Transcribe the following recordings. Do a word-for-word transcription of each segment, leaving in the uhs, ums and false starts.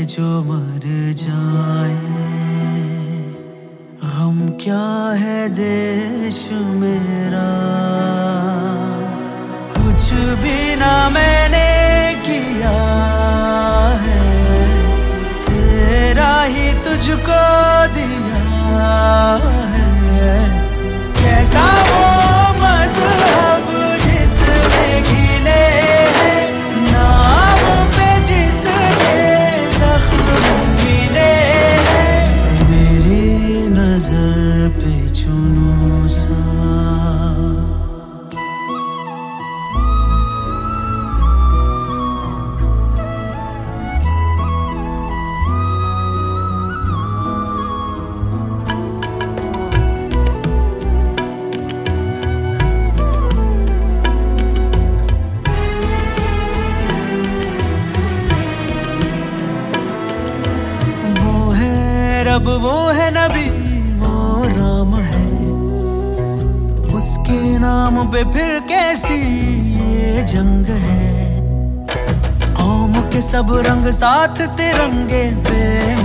जो मर जाए, हम क्या है देश मेरा। कुछ भी ना मैंने किया है, तेरा ही तुझको दिया है। कैसा वो मज़हब जिसमें गिले हैं, नाम पे जिसके ज़ख्म मिले हैं। मेरी नज़र पे जुनून सा रब वो है नबी, वो राम है, उसके नाम पे फिर कैसी ये जंग है। कौम के सब रंग साथ तिरंगे पे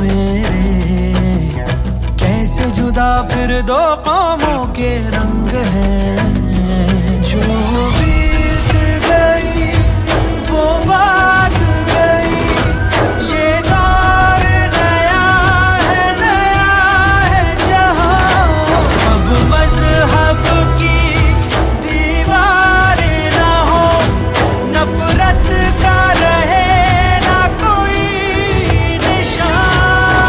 मेरे, कैसे जुदा फिर दो कौमों के रंग हैं। जो बीत गई वो बात गई, ये दौर नया है, नया है जहां। अब मज़हब की दीवार ना हो, नफरत का रहे ना कोई निशान।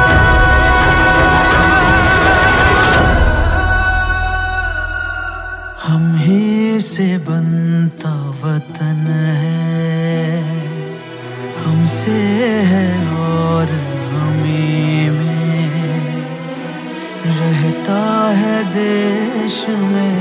हम ही से बनता वतन है, हमसे है और हमें में रहता है देश में।